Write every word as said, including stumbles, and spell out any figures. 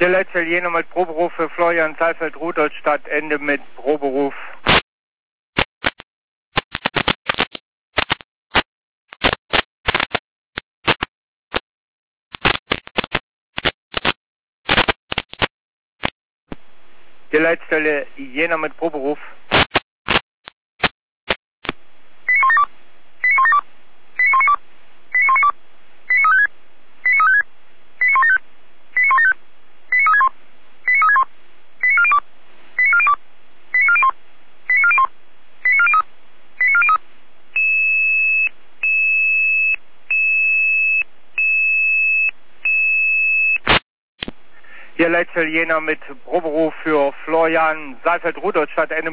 Der letzte Jena mit Proberuf für Florian Saalfeld, Rudolstadt, Ende mit Proberuf. Die Leitstelle Jena mit Proberuf. Hier Leitstelle Jena mit Proberuf für Florian Saalfeld, Rudolstadt, Ende